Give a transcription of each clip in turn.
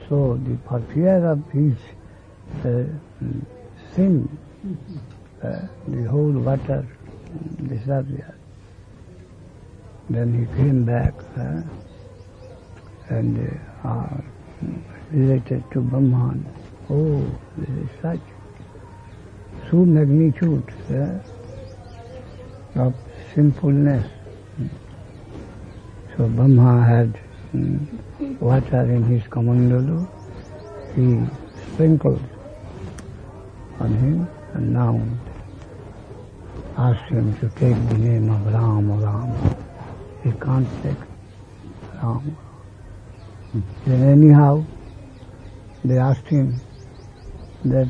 So for fear of his sin, the whole water disappeared. Then he came back and related to Brahman. Oh, this is such magnitude of sinfulness. So Brahma had water in his kamandalu. He sprinkled on him and now asked him to take the name of Ram. He can't take Ram. Then anyhow, they asked him that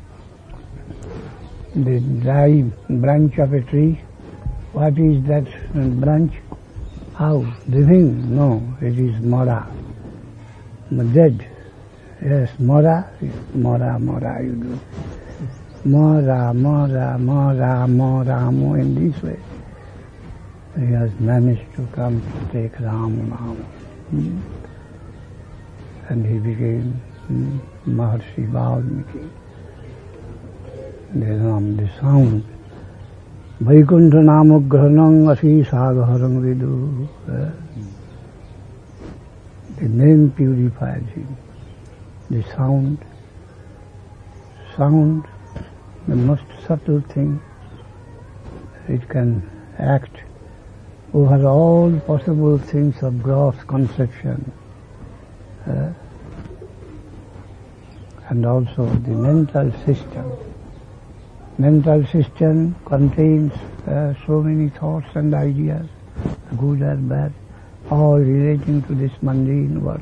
the dry branch of a tree, what is that branch? How? Living? No, it is Mora. Dead. Yes, Mora you do. Mora, in this way. He has managed to come to take Ram. And he became Maharshi Valmiki. The sound. Vaikuntha Namugrahanam Asi Sagaharam Vidu. The name purifies him. The sound, the most subtle thing, it can act over all possible things of gross conception. And also the mental system. Mental system contains so many thoughts and ideas, good or bad, all relating to this mundane world.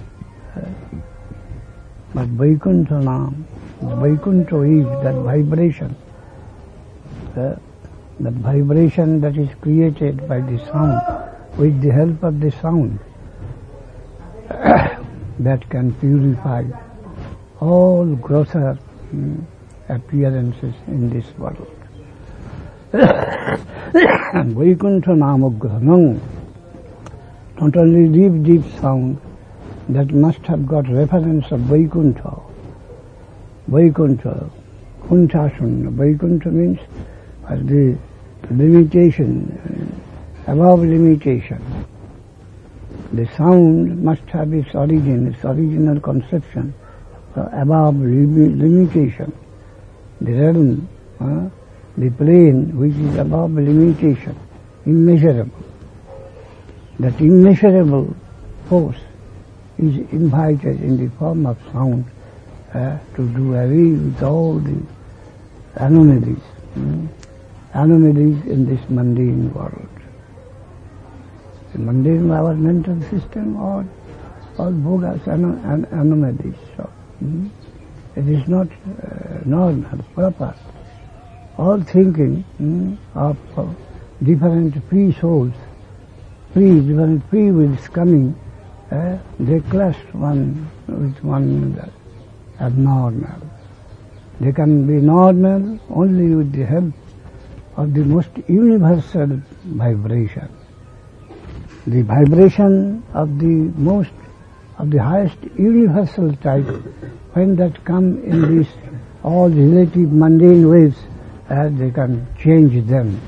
But Vaikuntha Nam, Vaikuntha is that vibration that is created by the sound, with the help of the sound, that can purify all grosser appearances in this world. Vaikuntha Namagrahanam, not only deep sound, that must have got reference of Vaikuntha. Vaikuntha, Kunchasuna. Vaikuntha means the limitation, above limitation. The sound must have its origin, its original conception, above limitation. The realm, the plane which is above limitation, immeasurable. That immeasurable force is invited in the form of sound to do away with all the anomalies in this mundane world. The mundane, our mental system, all bogus anomalies. So, it is not normal, proper. All thinking of different free souls, different free wills coming, they clash one with one another, abnormal. They can be normal only with the help of the most universal vibration. The vibration of the highest universal type, when that come in these all relative mundane ways, they can change them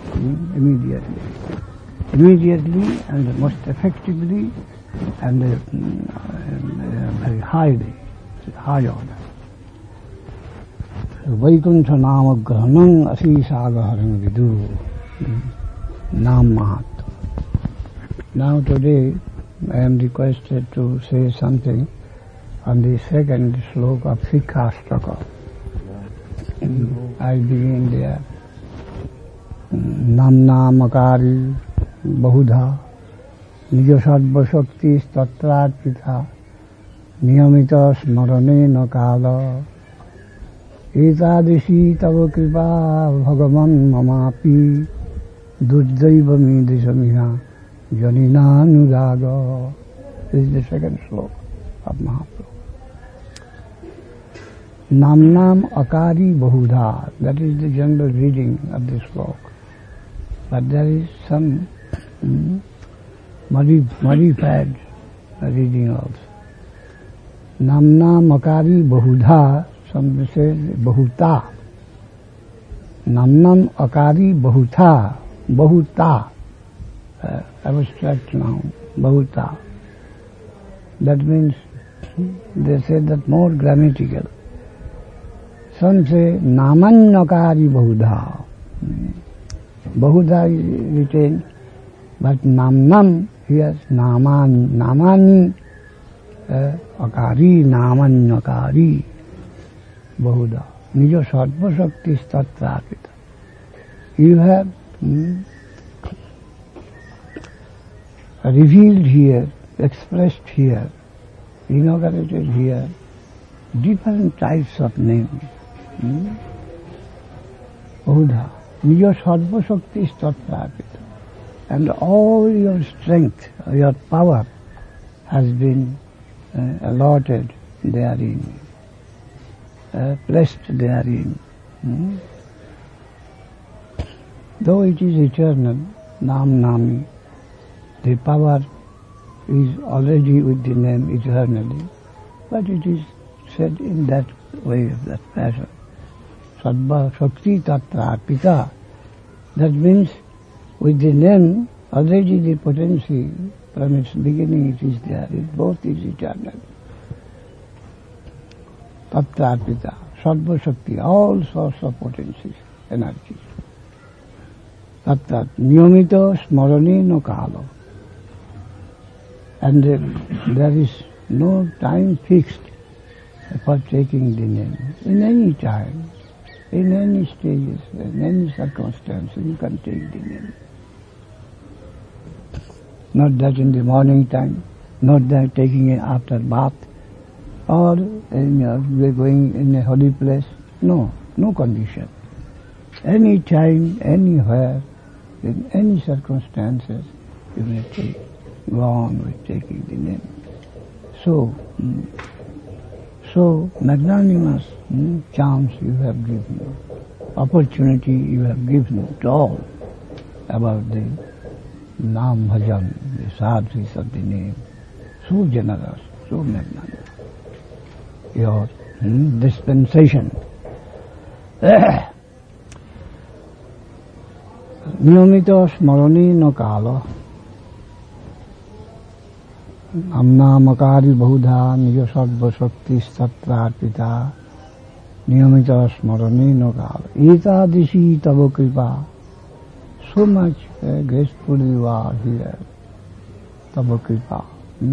immediately and most effectively and very high order. Vaikuntha Namagrahanam Asi Sagaharam Vidu. Nam Mahatma. Now today I am requested to say something on the second sloka of Sikhastaka. I begin there. Namna Makari Bahudha Nijo Sarva Shakti Tatrarpita Niyamita Smarane Nakala Etadishi Tava Kripa Bhagavan Mamapi Durjaiva Midisamiha Janina Nudaga. This is the second sloka of Mahaprabhu. Namnam Akari Bahudha. That is the general reading of this sloka. But there is some modified reading also. Namna makari bahudha, some say bahuta. Namnam akari bahutha, bahuta, abstract noun, bahuta. That means, they say that more grammatical. Some say namanyakari bahudha. Bahudha is retained, but namnam, here namani, akari, namanyakari, bahudha. Nijo sarva shakti tatrapita. You have revealed here, expressed here, inaugurated here, different types of names. Bahudha. Nijo sarva shakti tatrapita. And all your strength, your power has been allotted therein. Placed therein. Though it is eternal, Nam Nami, the power is already with the name eternally, but it is said in that way, that fashion. Sarva Shakti Tatra Pita. That means with the name, already the potency from its beginning it is there. It both is eternal. Tattva-pita, Sarva Shakti, all sorts of potencies, energies. Tattva, Niyamita Smarani no Kalo. And there is no time fixed for taking the name. In any time, in any stages, in any circumstance, you can take the name. Not that in the morning time, not that taking it after bath, or we're going in a holy place. No, no condition. Any time, anywhere, in any circumstances, you may go on with taking the name. So magnanimous chance you have given, opportunity you have given to all about the Nam Bhajan, the sadhis of the name. So generous, so magnanimous. Your dispensation. Niyamita Smarani no Kalo. Namna Makari Bahudha Nijo Sarva Shakti Tatrapita. Niyamita Smarani no Kalo. Eta Dishi Tava Kripa. So much graceful you are here. Tava Kripa.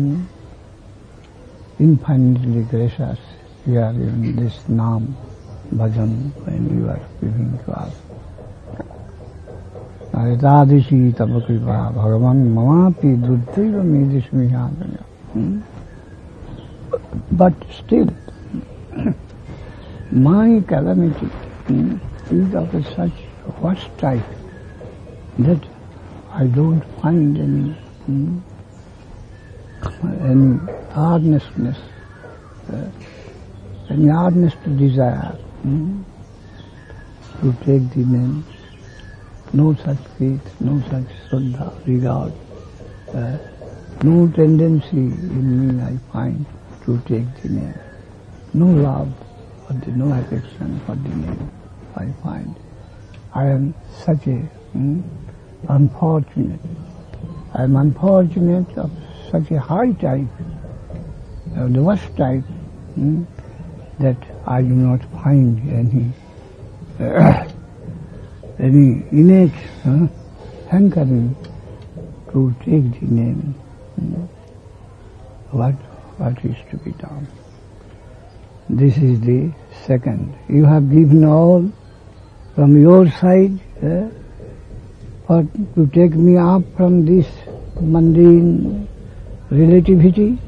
Infinitely gracious here in this Nam Bhajan when you are giving to us. Etadishi Tava Kripa Bhagavan Mamapi Duddhaiva Medishmi Yadanya. But still, my calamity is of such worst type that I don't find any earnestness, any earnest desire to take the name. No such faith, no such shraddha, regard, no tendency in me I find to take the name. No love, no affection for the name I find. I am such a unfortunate. I am unfortunate of such a high type, the worst type, that I do not find any innate hankering to take the name. What is to be done? This is the second. You have given all from your side to take me up from this mundane relativity.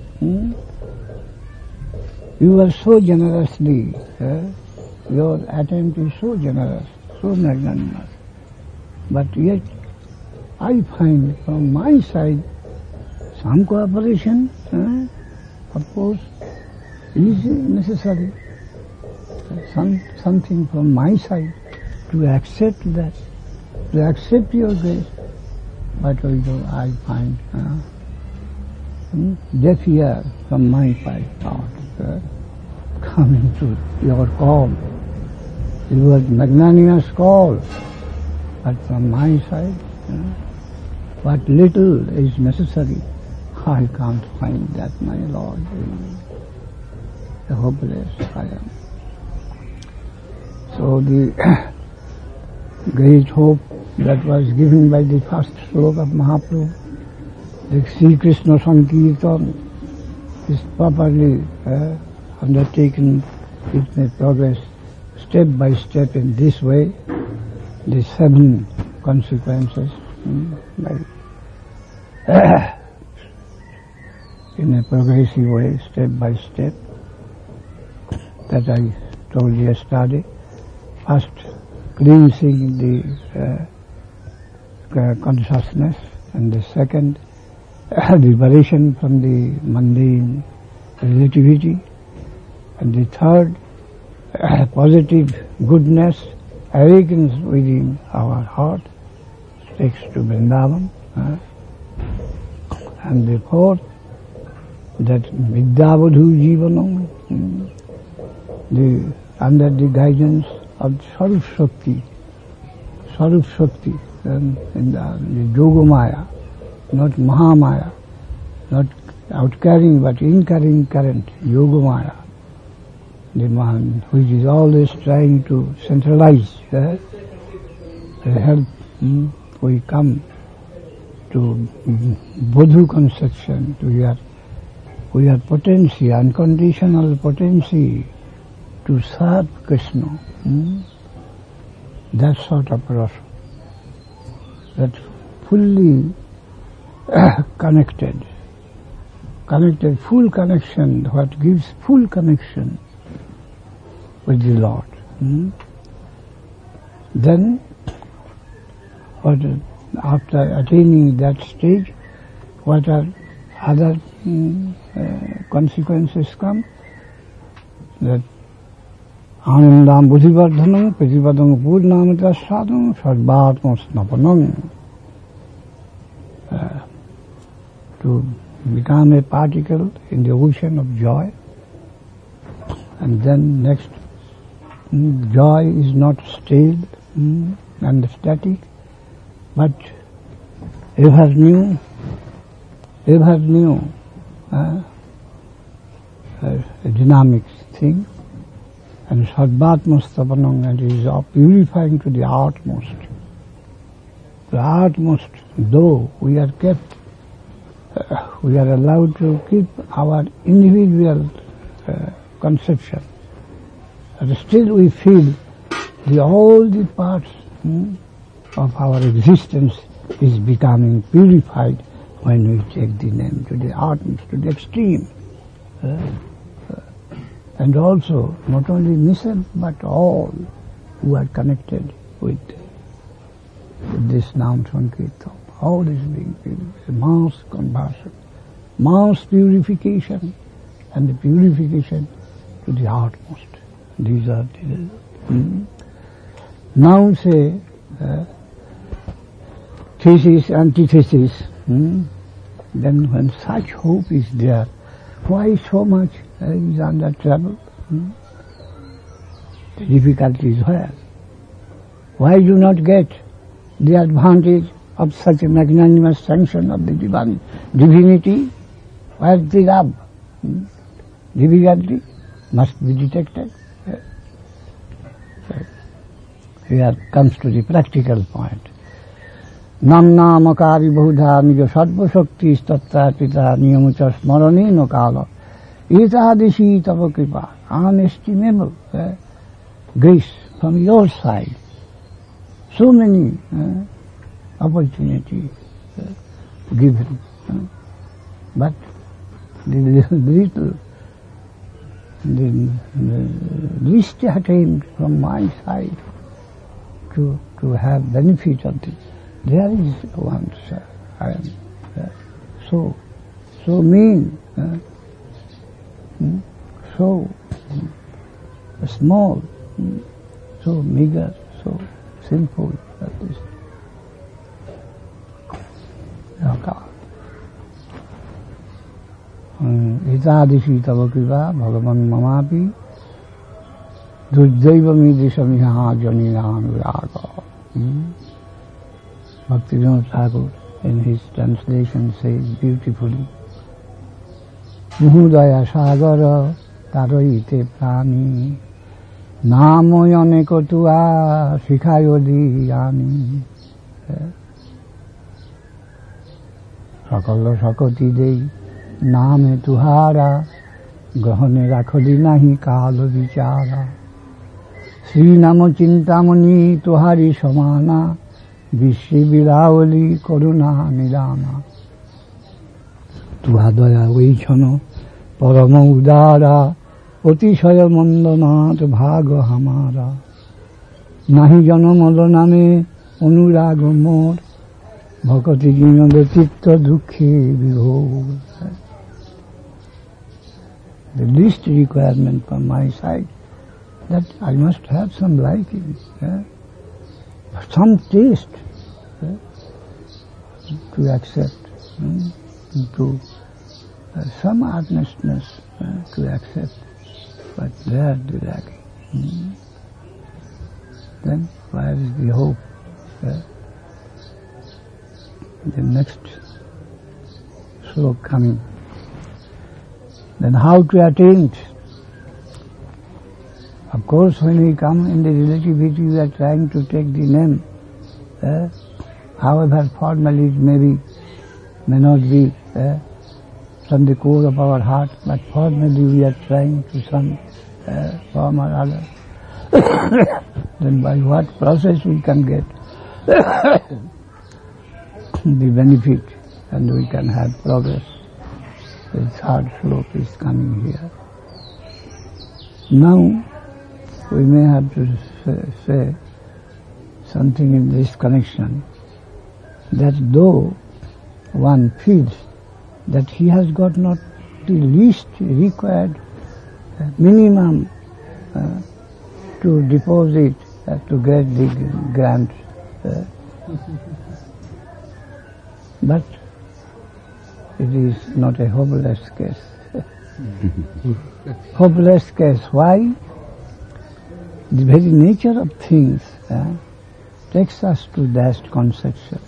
You are so generously, your attempt is so generous, so magnanimous. But yet, I find from my side some cooperation, of course, is necessary. Something from my side to accept that, to accept your grace. But although I find deaf ear from my part. coming to your call. It was magnanimous call, but from my side, what little is necessary, I can't find that, my Lord. Hopeless I am. So the great hope that was given by the first sloka of Mahaprabhu, the Sri Krishna Sankirtan, is properly undertaken. It may progress step by step in this way, the 7 consequences, in a progressive way, step by step, that I told you yesterday. First, cleansing the consciousness, and the second, liberation from the mundane relativity, and the third, positive goodness awakens within our heart, takes to Vrindavan, and the fourth, that Vidyavadhu Jivanam, under the guidance of Sarup Shakti, in the Yogamaya, not Mahamaya, not outcarrying but incarrying current, Yogamaya, the man which is always trying to centralize, help, we come to Bodhu conception, we are potency, unconditional potency to serve Krishna. That sort of rasa, that fully connected, full connection, what gives full connection with the Lord. Then, after attaining that stage, what are other consequences come? That Anandam buddhivardhanam pratipadam purnamita sadham sarvatma snapanam, to become a particle in the ocean of joy. And then next, joy is not stale and static, but ever new, a dynamic thing. And Sarvatma Stapanam, and is purifying to the utmost. The utmost, though we are kept, we are allowed to keep our individual conception, but still we feel all the parts of our existence is becoming purified when we take the name to the utmost, to the extreme. And also, not only myself, but all who are connected with this Nam Sankirtan. All is being purified. Mass conversion, mass purification, and the purification to the utmost. These are the... Now say, thesis, antithesis. Then when such hope is there, why so much is under trouble? The difficulty is where? Why do not get the advantage of such a magnanimous sanction of the divinity? Where is the rub? Difficulty must be detected. Here comes to the practical point. Namna makari bahudha nijo sarva shakti tatta pita niyamucha smarane no kala etadishi tava kripa, unestimable grace from your side. So many opportunities given, but the least attempt from my side to have benefit of this. There is one, sir. I am so mean, so small, so meager, so sinful that is. hitadishi tava kripa bhagavan mamapi dujjaiva midrisamiha janiranuраga. Bhaktivinoda Thakur in his translation says beautifully, Muhudaya sagara taroite prani namoyane kotua shikhayodi yani. Sakala sakati dei name tuhara grahane rakhali nahi kala vichara. Sri namo chintamani tuhari samana Vishri Viravali Karuna Nidana. Tuhadaya Vichano Parama Udara Otishaya Mandana Bhaga Hamara Nahi Janamala Name Anuraga Mor Bhakati Jinanda Chitta Dukhi Vibhor. The least requirement from my side that I must have some liking, some taste to accept, to some earnestness to accept, but there the lacking. Then where is the hope? The next sloka coming. Then how to attain it? Of course, when we come in the relativity, we are trying to take the name, however formal it may not be from the core of our heart, but formally we are trying to some form or other. Then by what process we can get the benefit and we can have progress. The third slope is coming here. Now, we may have to say something in this connection, that though one feels that he has got not the least required minimum to deposit to get the grant, but it is not a hopeless case. Hopeless case. Why? The very nature of things takes us to that conception.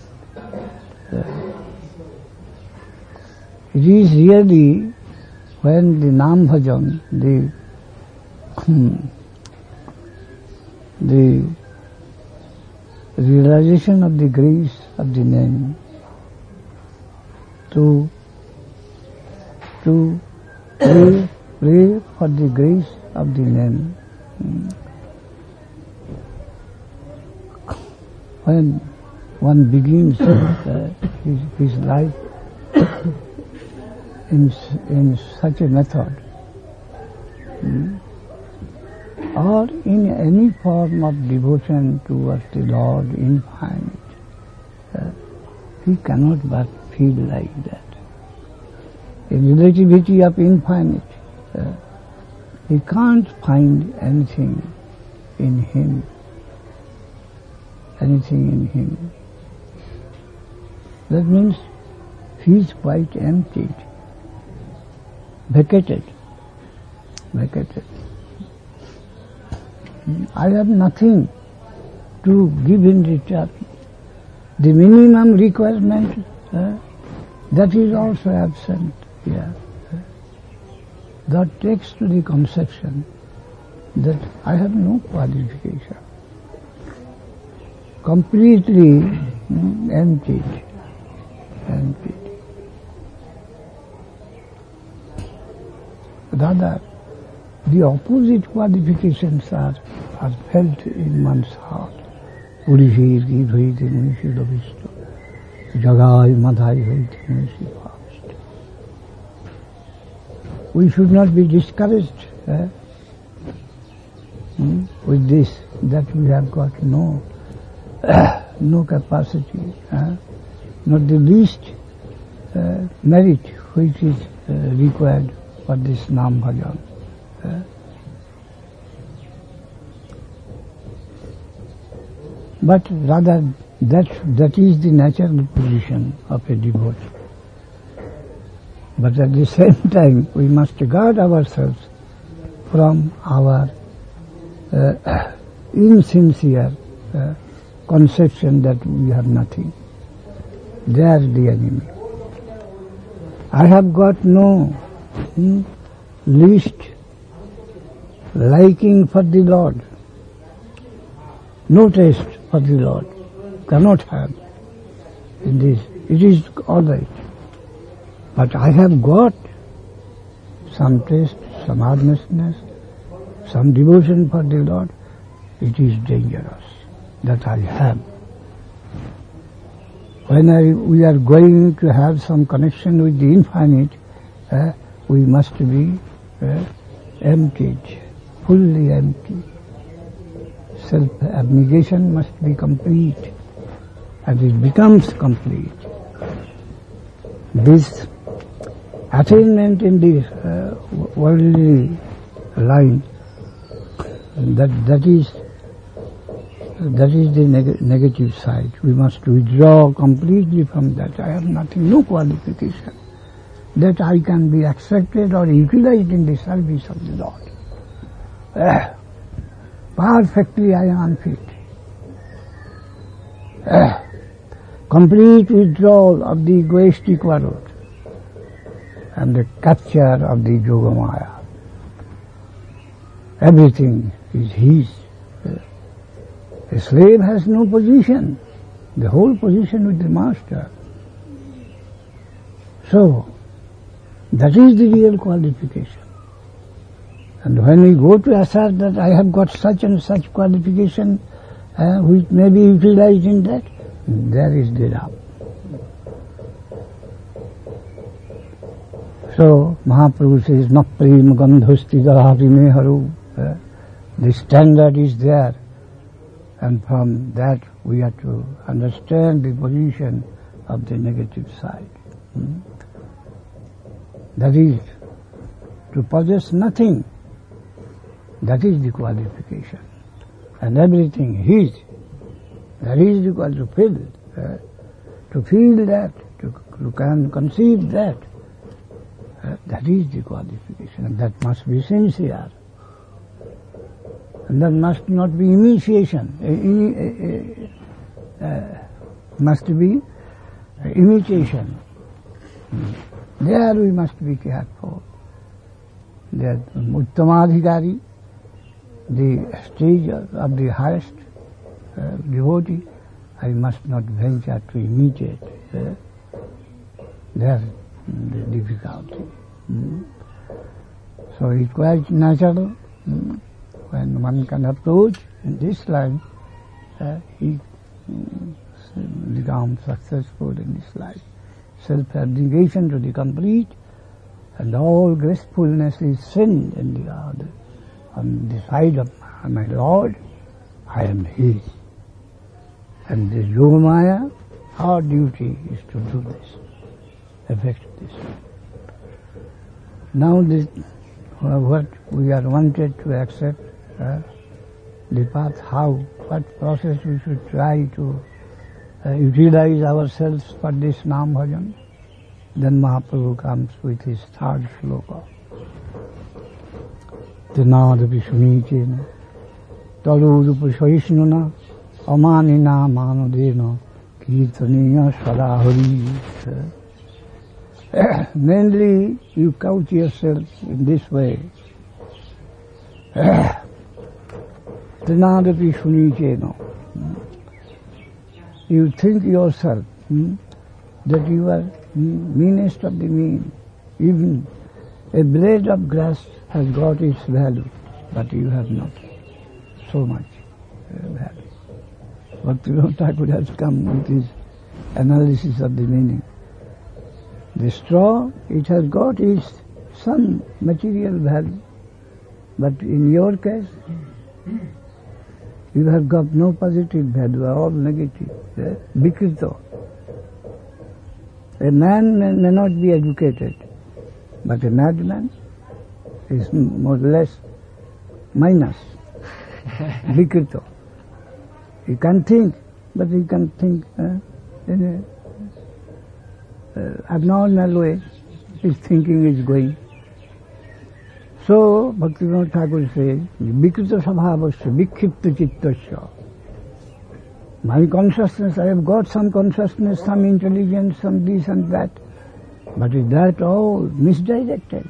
It is really when the Nam Bhajan, the realization of the grace of the name, to pray for the grace of the name. When one begins his life in such a method, or in any form of devotion towards the Lord infinite, he cannot but feel like that. In relativity of infinite, he can't find anything in him. That means he is quite emptied, vacated. I have nothing to give in return. The minimum requirement, that is also absent here. That takes to the conception that I have no qualification. Completely emptied. Rather, the opposite qualifications are felt in one's heart. Purishir ki bhaite munishi lavisto, jagai madhai bhaite munishi bhavist. We should not be discouraged with this, that we have got no capacity, not the least merit which is required for this Nam Bhajan. But rather that is the natural position of a devotee. But at the same time, we must guard ourselves from our insincere conception that we have nothing. They are the enemy. I have got no least liking for the Lord, no taste for the Lord, cannot have in this. It is all right. But I have got some taste, some earnestness, some devotion for the Lord. It is dangerous that I have. When we are going to have some connection with the infinite, we must be emptied, fully empty. Self-abnegation must be complete, and it becomes complete. This attainment in the worldly line, that is the negative side. We must withdraw completely from that. I have nothing, no qualification that I can be accepted or utilized in the service of the Lord. Perfectly I am unfit. Complete withdrawal of the egoistic world and the capture of the Yogamaya. Everything is his. A slave has no position. The whole position with the master. So, that is the real qualification. And when we go to assert that I have got such and such qualification which may be utilized in that, there is the rub. So, Mahaprabhu says, Na prem gandhosti dalhati me haru. The standard is there. And from that we have to understand the position of the negative side. That is, to possess nothing. That is the qualification. And everything his. That is equal to feel that, to conceive that. That is the qualification. And that must be sincere. And that must not be imitation. Must be imitation. There we must be careful. That Uttamadhikari, the stage of the highest devotee, I must not venture to imitate. There the difficulty. So it's quite natural. When one can approach in this life, he becomes successful in this life. Self-abnegation to the complete, and all gracefulness is seen in the other. On the side of my Lord, I am His. And the Yogamaya, our duty is to do this, effect this. Now this, what we are wanted to accept, the path, what process we should try to utilize ourselves for this Nam Bhajan. Then Mahaprabhu comes with his third sloka. Tinadapi Shunichena, Taludupa Shaishnuna, Amanina Manodena, Kirtaniya Sadahari. Mainly you couch yourself in this way. Tinadapi Shunichena. You think yourself that you are meanest of the mean. Even a blade of grass has got its value, but you have not so much value. Bhaktivinoda Thakur has come with his analysis of the meaning. The straw, it has got its some material value, but in your case, you have got no positive value, all negative. Vikrito. A man may not be educated, but a madman is more or less minus. Vikrito. He can think, but he can think in an abnormal way. his thinking is going. So, Bhaktivinoda Thakur says, Vikrita Sabhavasya, Vikshipta Chittasya. My consciousness, I have got some consciousness, some intelligence, some this and that, but is that all misdirected?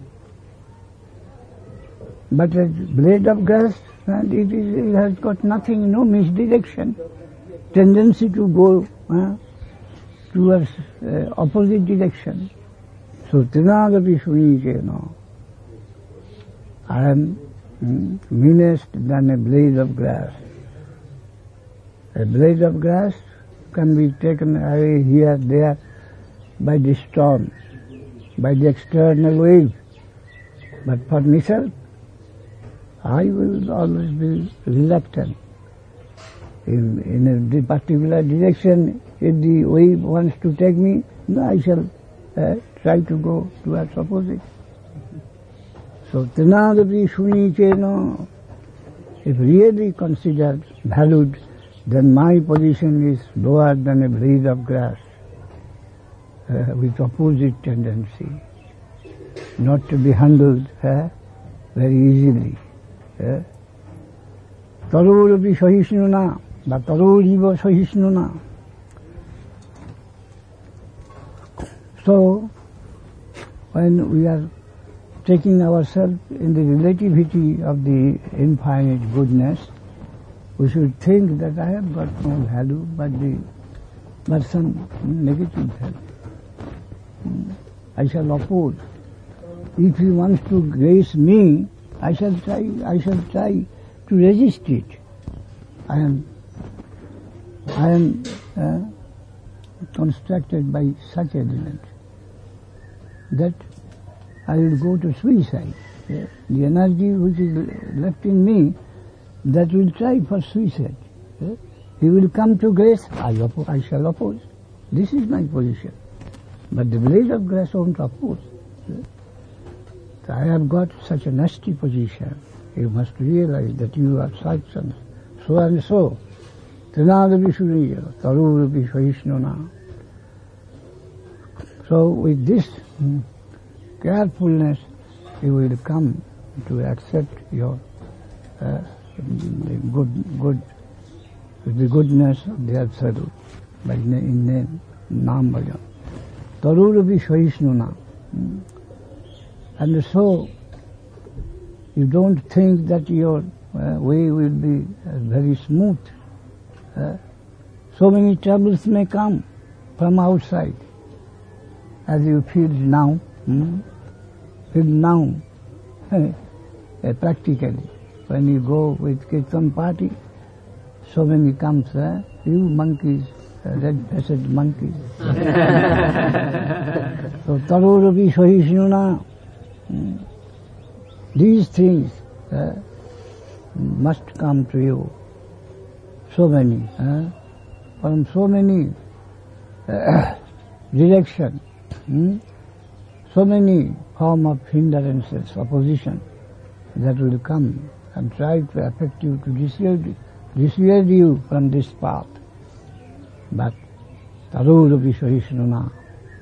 But a blade of grass, and it has got nothing, no misdirection, tendency to go towards opposite direction. So, Trinadapi Shunichena, I am meanest than a blade of grass. A blade of grass can be taken away here, there, by the storm, by the external wave. But for myself, I will always be reluctant. In a particular direction, if the wave wants to take me, no, I shall try to go towards opposite. So, Trinadapi Shunichena, if really considered, valued, then my position is lower than a blade of grass, with opposite tendency, not to be handled very easily. Tarorapi sahisnuna, but taroriva sahisnuna. So, when we are taking ourselves in the relativity of the infinite goodness, we should think that I have got no value, but some negative value. I shall oppose. If he wants to grace me, I shall try to resist it. I am constructed by such element that I will go to suicide. The energy which is left in me, that will try for suicide. He will come to grace, I shall oppose. This is my position. But the blade of grass won't oppose. So I have got such a nasty position. You must realize that you are such and so. Trinadapi Shuniya, Tarorapi Sahisnuna. So with this carefulness, you will come to accept your the goodness of the Absolute by in name, Nam Bhajan. Tarorapi Sahisnuna. And so, you don't think that your way will be very smooth. So many troubles may come from outside, as you feel now. Practically. When you go with Kirtan party, so many comes, you monkeys, red-faced monkeys. So, Tarorapi Sahisnuna, these things must come to you. So many, from so many directions, so many form of hindrances, opposition that will come and try to affect you, to dissuade you from this path. But Tarorapi Sahisnuna,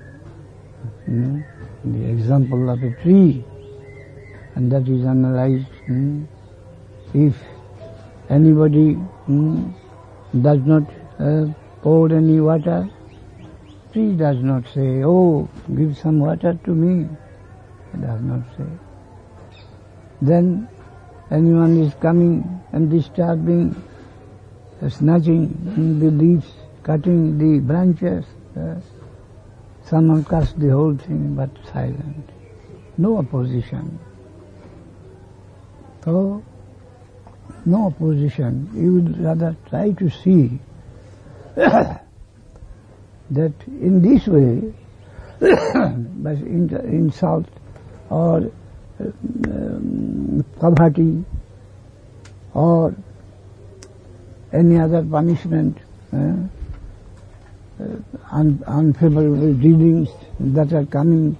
the example of a tree, and that is analyzed. If anybody does not pour any water, tree does not say, oh, give some water to me. It does not say. Then anyone is coming and disturbing, snatching the leaves, cutting the branches, someone cuts the whole thing, but silent. No opposition. So, no opposition. You would rather try to see that in this way, by insult or poverty or any other punishment, unfavorable dealings that are coming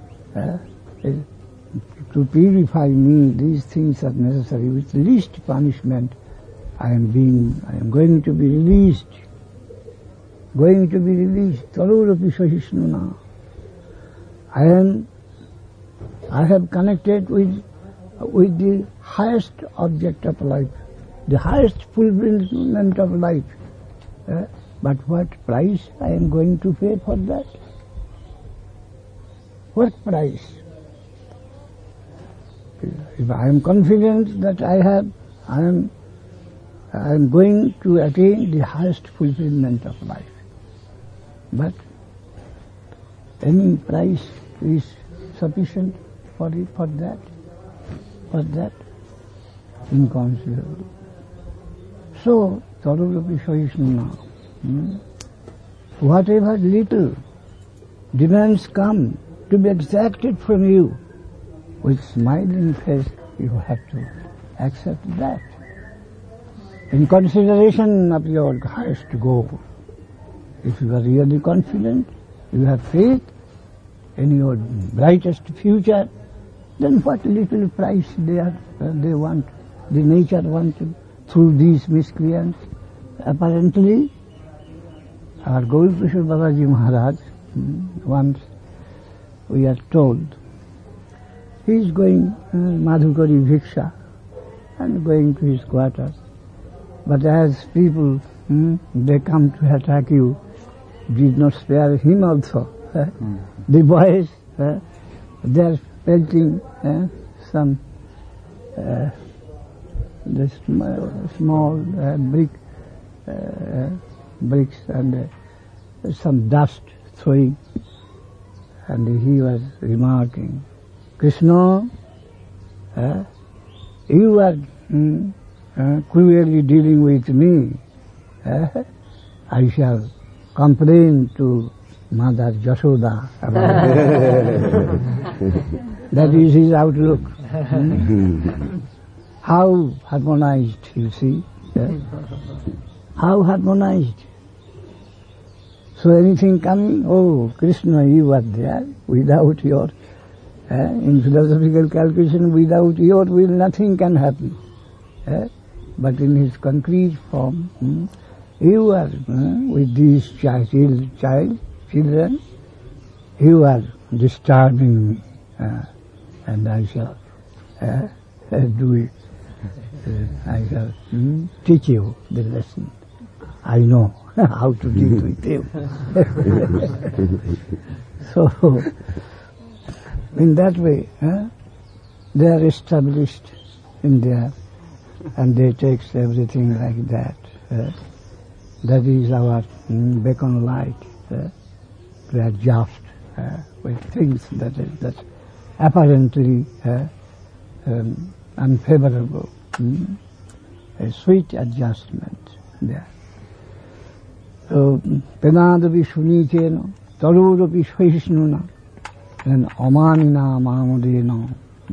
to purify me, these things are necessary. With least punishment, I am going to be released. Tarorapi Sahisnuna. I have connected with the highest object of life, the highest fulfillment of life. But what price I am going to pay for that? What price? If I am confident that I am going to attain the highest fulfillment of life. But any price is sufficient for that? Inconceivable. So, Tarurupi Sahishnuna, whatever little demands come to be exacted from you, with smiling face you have to accept that. In consideration of your highest goal, if you are really confident, you have faith in your brightest future, then what little price they want, the nature wanted through these miscreants. Apparently, our Gaurapishur Babaji Maharaj, once we are told, he is going Madhukari Bhiksha and going to his quarters. But as people, they come to attack you, did not spare him also. The boys, they are pelting some the small bricks and some dust throwing. And he was remarking, Krishna, you are cruelly dealing with me. I shall complain to Mother Jashoda about it. That is his outlook. How harmonized, you see. How harmonized. So anything coming, oh, Krishna, you are there without your, in philosophical calculation, without your will nothing can happen. But in his concrete form, you are with these children, you are disturbing me, and I shall do it. I shall teach you the lesson. I know how to deal with you. So, in that way, they are established in there, and they take everything like that. That is our beacon light to adjust with things that apparently unfavorable. A sweet adjustment there. So, Penadapi Shunikena, Tarurupi Sahishnuna, and Amanina Mahamudena.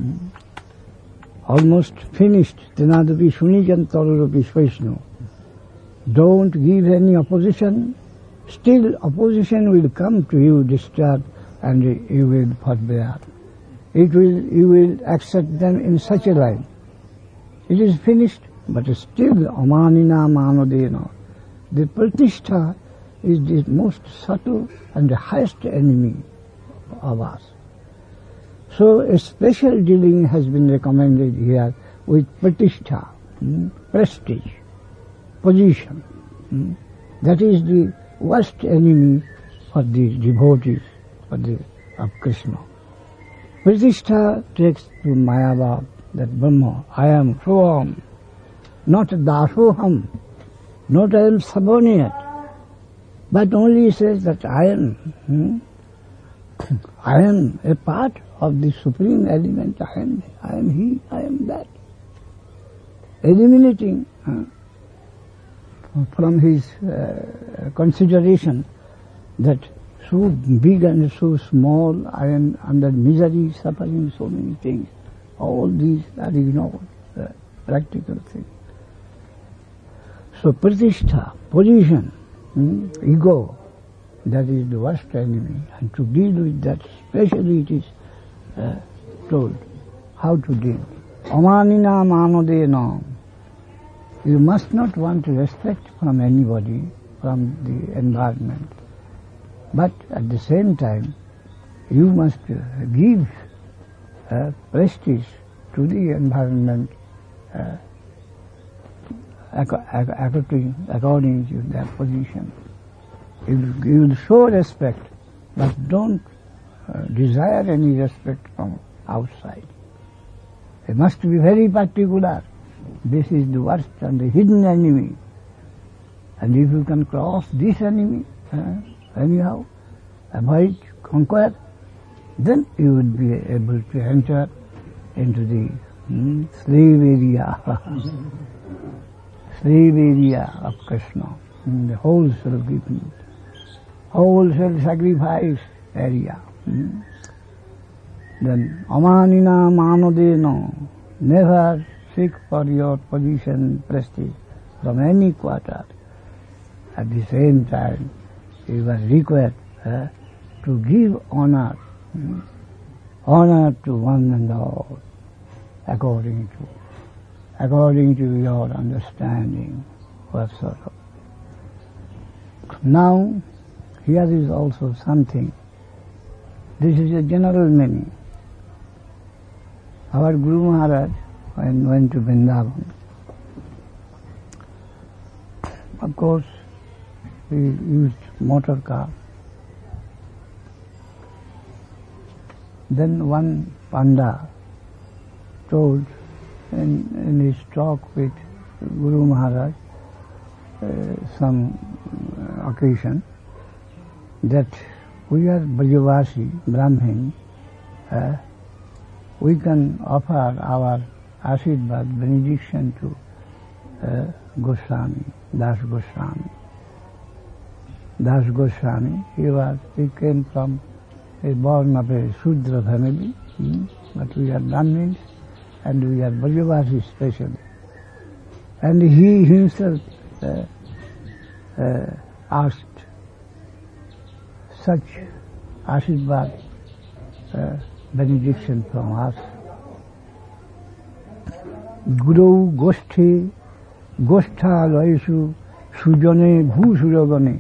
Almost finished, Penadapi Shunikan, Tarurupi Sahishnuna. Don't give any opposition, still opposition will come to you, disturb, and you will forbear. You will accept them in such a line. It is finished, but still Amanina Manodena. The Pratishtha is the most subtle and the highest enemy of us. So a special dealing has been recommended here with Pratishtha, prestige, position. That is the worst enemy for the devotees of Krishna. Pratishtha takes to Mayabhav, that Brahma, I am Soham, not Dasoham, not I am subordinate, but only says that I am a part of the supreme element, I am he, I am that. Eliminating from his consideration that so big and so small, I am under misery, suffering, so many things. All these are ignored, practical things. So pratishtha, position, ego, that is the worst enemy. And to deal with that, especially it is told how to deal. Amanina manodena. You must not want respect from anybody, from the environment. But at the same time, you must give prestige to the environment according to their position. You will show respect, but don't desire any respect from outside. They must be very particular. This is the worst and the hidden enemy. And if you can cross this enemy, anyhow, avoid, conquer, then you would be able to enter into the slave area, slave area of Krishna, the wholesale giving, wholesale sacrifice area. Then, amanina manodena, never seek for your position, prestige from any quarter. At the same time, you are required to give honor, honor to one and all, according to your understanding whatsoever. Now, here is also something. This is a general meaning. Our Guru Maharaj, when went to Vrindavan, of course, he used motor car. Then one Panda told in his talk with Guru Maharaj some occasion that we are Brajavasi, Brahmin, we can offer our Ashirvad, benediction to Goswami, Das Goswami. Das Goswami, he came from born of a Shudra family, but we are Brahmins and we are Brajavasi especially. And he himself asked such Ashirvad benediction from us. Guru Goshthe Goshtha Loisu Sujane Bhusuragane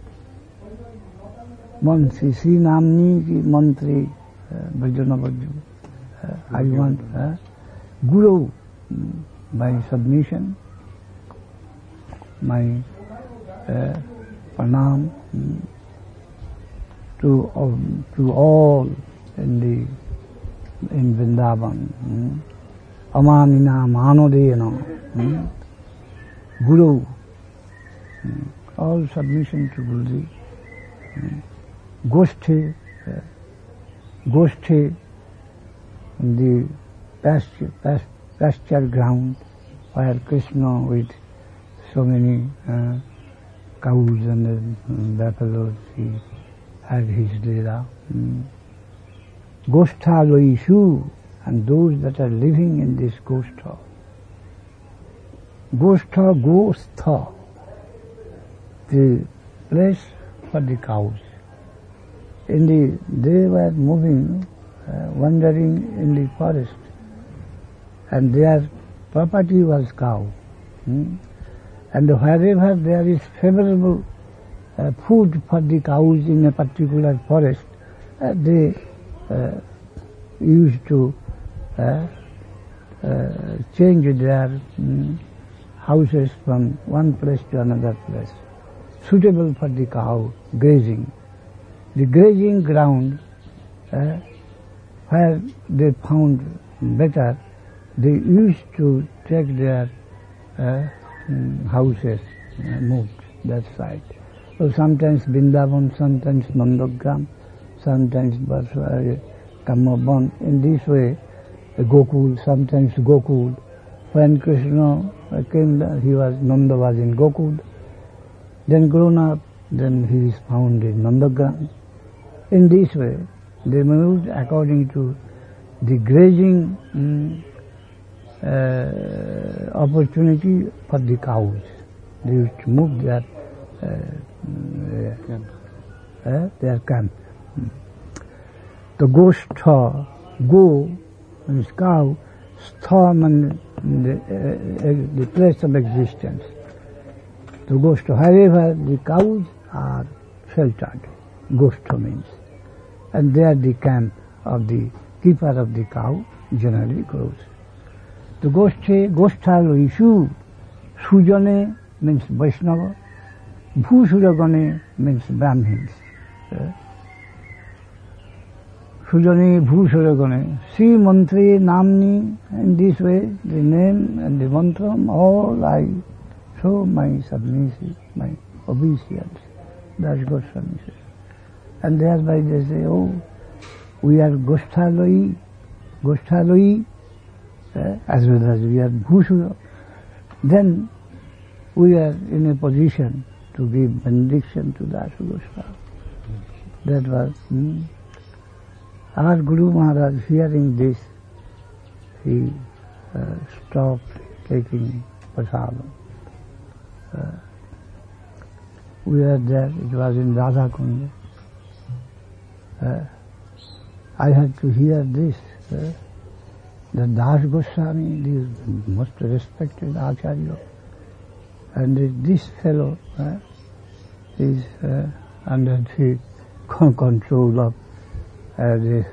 Mantri Sri Namni ki Mantri Bhajana Bhaju. I want Guru, by submission, my pranam to all in Vrindavan. Amanina Manodena. Guru. All submission to Guruji. Goshthe, the pasture ground where Krishna with so many cows and buffaloes, he had his leela. Goshtha Loishu, and those that are living in this Goshtha. Gostha, the place for the cows. They were moving, wandering in the forest, and their property was cow. And wherever there is favorable food for the cows in a particular forest, they used to change their houses from one place to another place, suitable for the cow grazing. The grazing ground, where they found better, they used to take their houses moved that side. So sometimes Vrindavan, sometimes Nandagram, sometimes Kamaban. In this way, Gokul, sometimes Gokul. When Krishna came, Nanda was in Gokul. Then grown up, then he is found in Nandagram. In this way, they moved according to the grazing opportunity for the cows. They used to move their camp. The Goshtha, go means cow, stha means the place of existence. The Goshtha, however, the cows are sheltered, Goshtha means. and there the camp of the keeper of the cow generally grows. The Goshtha Loishu, Sujane means Vaishnava, Bhusuragane means Brahmins. Sujane Bhusuragane, Sri Mantri Namni, in this way the name and the mantram, all I show my submissive, my obeisance. Das Goswami says. And thereby they say, oh, we are Goshthaloi, as well as we are Bhusura. Then we are in a position to give benediction to Das Goswami. That was our Guru Maharaj. Hearing this, he stopped taking prasadam. We were there, it was in Radha Kund. I had to hear this, that Das Goswami, the most respected Acharya, and this fellow is under the control of the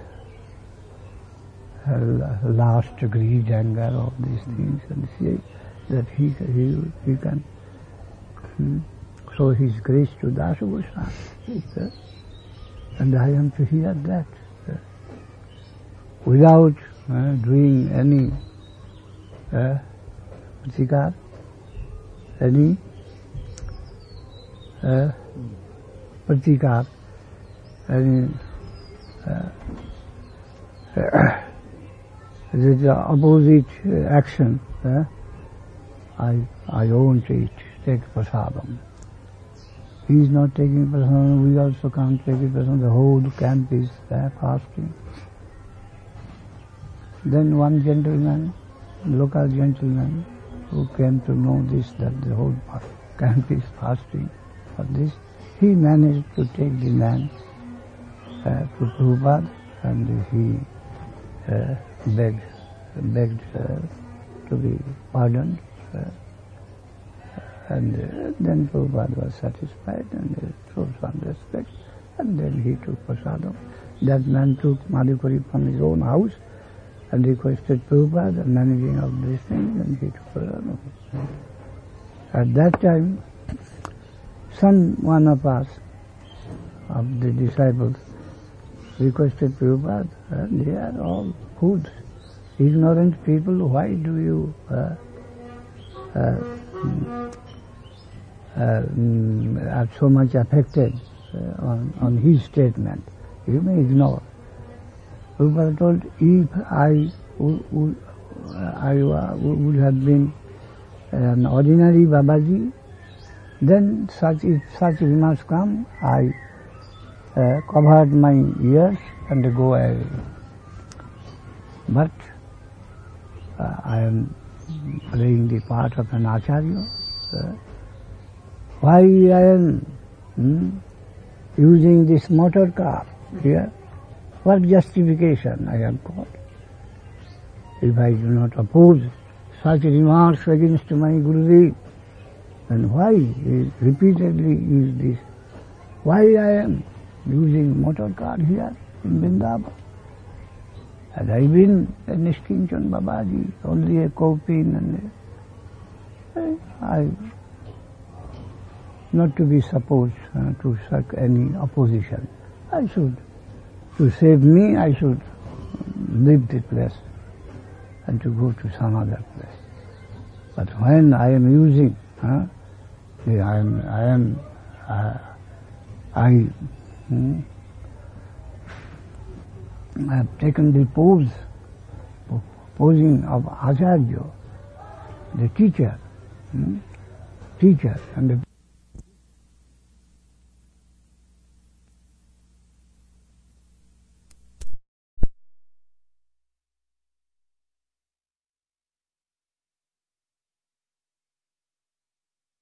last greed, anger, all these things, and see that he can show his grace to Das Goswami. And I am to hear that without doing any pratikar, any the opposite action. I won't take prasadam. He is not taking prasadam, we also can't take it prasadam. The whole camp is fasting. Then one gentleman, local gentleman, who came to know this, that the whole camp is fasting for this, he managed to take the man to Prabhupada, and he begged to be pardoned. And then Prabhupada was satisfied and showed some respect, and then he took prasadam. That man took Madhukari from his own house and requested Prabhupada, managing of these things, and he took prasadam. At that time, one of us, of the disciples, requested Prabhupada, and they are all good, ignorant people, why do you are so much affected on his statement? You may ignore. Prabhupada told, if I would have been an ordinary Babaji, then if such remarks come, I covered my ears and go away. But I am playing the part of an Acharya. Why I am using this motor car here? What justification I have got? If I do not oppose such remarks against my Gurudev, then why he repeatedly use this? Why I am using motor car here in Vrindavan? Had I been a Nishkinchan Babaji, only a Kopin, and I not to be supposed to such any opposition. I should, to save me, I should leave the place and to go to some other place. But when I am using, I have taken the posing of Acharya, the teacher, and the